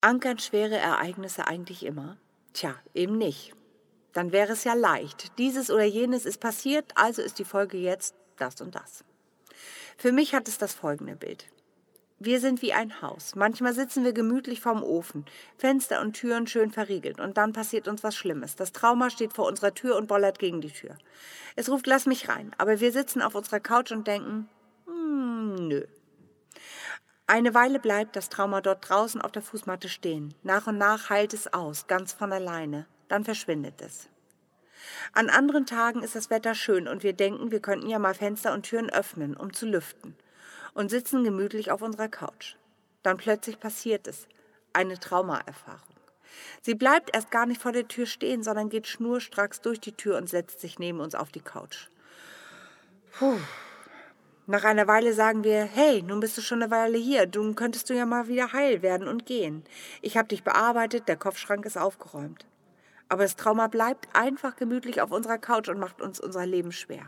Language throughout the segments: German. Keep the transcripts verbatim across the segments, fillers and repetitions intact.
Ankern schwere Ereignisse eigentlich immer? Tja, eben nicht. Dann wäre es ja leicht. Dieses oder jenes ist passiert, also ist die Folge jetzt das und das. Für mich hat es das folgende Bild. Wir sind wie ein Haus. Manchmal sitzen wir gemütlich vorm Ofen, Fenster und Türen schön verriegelt und dann passiert uns was Schlimmes. Das Trauma steht vor unserer Tür und bollert gegen die Tür. Es ruft, lass mich rein, aber wir sitzen auf unserer Couch und denken, hm, nö. Eine Weile bleibt das Trauma dort draußen auf der Fußmatte stehen. Nach und nach heilt es aus, ganz von alleine. Dann verschwindet es. An anderen Tagen ist das Wetter schön und wir denken, wir könnten ja mal Fenster und Türen öffnen, um zu lüften. Und sitzen gemütlich auf unserer Couch. Dann plötzlich passiert es. Eine Traumaerfahrung. Sie bleibt erst gar nicht vor der Tür stehen, sondern geht schnurstracks durch die Tür und setzt sich neben uns auf die Couch. Puh. Nach einer Weile sagen wir, hey, nun bist du schon eine Weile hier, nun könntest du ja mal wieder heil werden und gehen. Ich habe dich bearbeitet, der Kopfschrank ist aufgeräumt. Aber das Trauma bleibt einfach gemütlich auf unserer Couch und macht uns unser Leben schwer.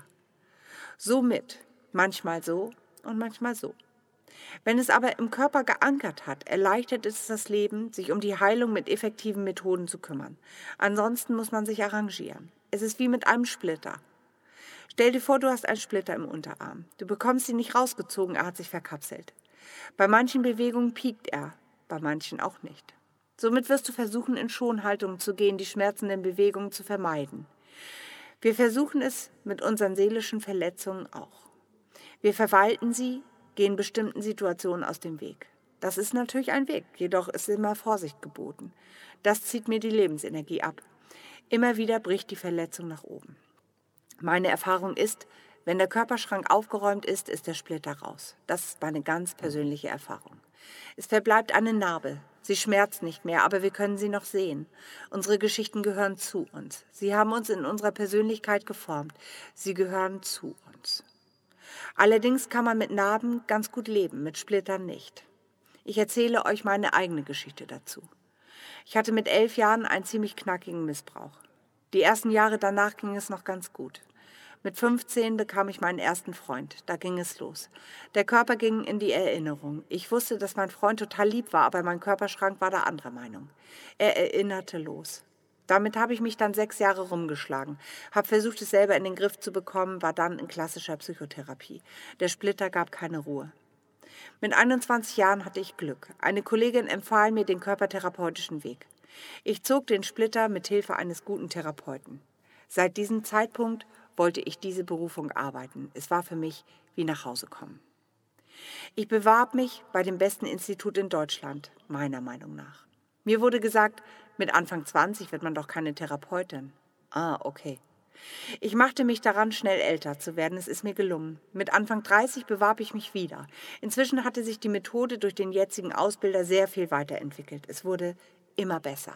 Somit, manchmal so und manchmal so. Wenn es aber im Körper geankert hat, erleichtert es das Leben, sich um die Heilung mit effektiven Methoden zu kümmern. Ansonsten muss man sich arrangieren. Es ist wie mit einem Splitter. Stell dir vor, du hast einen Splitter im Unterarm. Du bekommst ihn nicht rausgezogen, er hat sich verkapselt. Bei manchen Bewegungen piekt er, bei manchen auch nicht. Somit wirst du versuchen, in Schonhaltung zu gehen, die schmerzenden Bewegungen zu vermeiden. Wir versuchen es mit unseren seelischen Verletzungen auch. Wir verwalten sie, gehen bestimmten Situationen aus dem Weg. Das ist natürlich ein Weg, jedoch ist immer Vorsicht geboten. Das zieht mir die Lebensenergie ab. Immer wieder bricht die Verletzung nach oben. Meine Erfahrung ist, wenn der Körperschrank aufgeräumt ist, ist der Splitter raus. Das ist meine ganz persönliche Erfahrung. Es verbleibt eine Narbe. Sie schmerzt nicht mehr, aber wir können sie noch sehen. Unsere Geschichten gehören zu uns. Sie haben uns in unserer Persönlichkeit geformt. Sie gehören zu uns. Allerdings kann man mit Narben ganz gut leben, mit Splittern nicht. Ich erzähle euch meine eigene Geschichte dazu. Ich hatte mit elf Jahren einen ziemlich knackigen Missbrauch. Die ersten Jahre danach ging es noch ganz gut. Mit fünfzehn bekam ich meinen ersten Freund. Da ging es los. Der Körper ging in die Erinnerung. Ich wusste, dass mein Freund total lieb war, aber mein Körperschrank war da anderer Meinung. Er erinnerte los. Damit habe ich mich dann sechs Jahre rumgeschlagen, habe versucht, es selber in den Griff zu bekommen, war dann in klassischer Psychotherapie. Der Splitter gab keine Ruhe. Mit einundzwanzig Jahren hatte ich Glück. Eine Kollegin empfahl mir den körpertherapeutischen Weg. Ich zog den Splitter mit Hilfe eines guten Therapeuten. Seit diesem Zeitpunkt wollte ich diese Berufung arbeiten. Es war für mich wie nach Hause kommen. Ich bewarb mich bei dem besten Institut in Deutschland, meiner Meinung nach. Mir wurde gesagt, mit Anfang zwanzig wird man doch keine Therapeutin. Ah, okay. Ich machte mich daran, schnell älter zu werden. Es ist mir gelungen. Mit Anfang dreißig bewarb ich mich wieder. Inzwischen hatte sich die Methode durch den jetzigen Ausbilder sehr viel weiterentwickelt. Es wurde immer besser.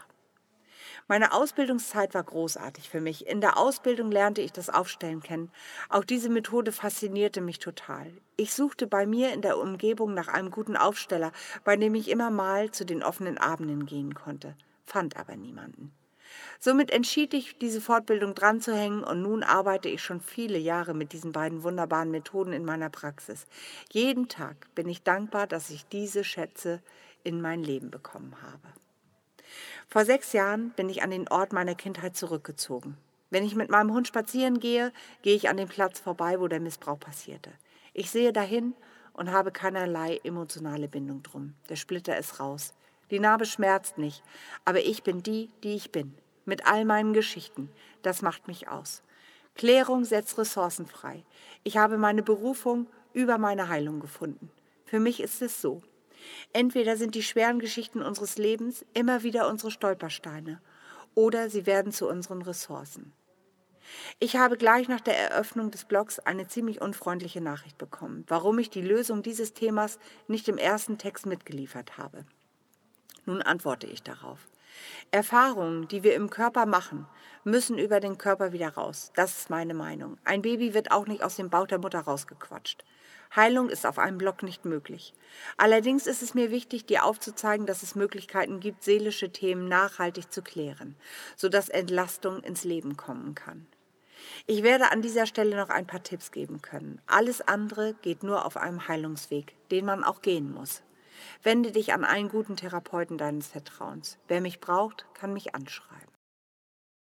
Meine Ausbildungszeit war großartig für mich. In der Ausbildung lernte ich das Aufstellen kennen. Auch diese Methode faszinierte mich total. Ich suchte bei mir in der Umgebung nach einem guten Aufsteller, bei dem ich immer mal zu den offenen Abenden gehen konnte, fand aber niemanden. Somit entschied ich, diese Fortbildung dran zu hängen und nun arbeite ich schon viele Jahre mit diesen beiden wunderbaren Methoden in meiner Praxis. Jeden Tag bin ich dankbar, dass ich diese Schätze in mein Leben bekommen habe. Vor sechs Jahren bin ich an den Ort meiner Kindheit zurückgezogen. Wenn ich mit meinem Hund spazieren gehe, gehe ich an dem Platz vorbei, wo der Missbrauch passierte. Ich sehe dahin und habe keinerlei emotionale Bindung drum. Der Splitter ist raus. Die Narbe schmerzt nicht, aber ich bin die, die ich bin. Mit all meinen Geschichten. Das macht mich aus. Klärung setzt Ressourcen frei. Ich habe meine Berufung über meine Heilung gefunden. Für mich ist es so. Entweder sind die schweren Geschichten unseres Lebens immer wieder unsere Stolpersteine oder sie werden zu unseren Ressourcen. Ich habe gleich nach der Eröffnung des Blogs eine ziemlich unfreundliche Nachricht bekommen, warum ich die Lösung dieses Themas nicht im ersten Text mitgeliefert habe. Nun antworte ich darauf. Erfahrungen, die wir im Körper machen, müssen über den Körper wieder raus. Das ist meine Meinung. Ein Baby wird auch nicht aus dem Bauch der Mutter rausgequatscht. Heilung ist auf einem Blog nicht möglich. Allerdings ist es mir wichtig, dir aufzuzeigen, dass es Möglichkeiten gibt, seelische Themen nachhaltig zu klären, sodass Entlastung ins Leben kommen kann. Ich werde an dieser Stelle noch ein paar Tipps geben können. Alles andere geht nur auf einem Heilungsweg, den man auch gehen muss. Wende dich an einen guten Therapeuten deines Vertrauens. Wer mich braucht, kann mich anschreiben.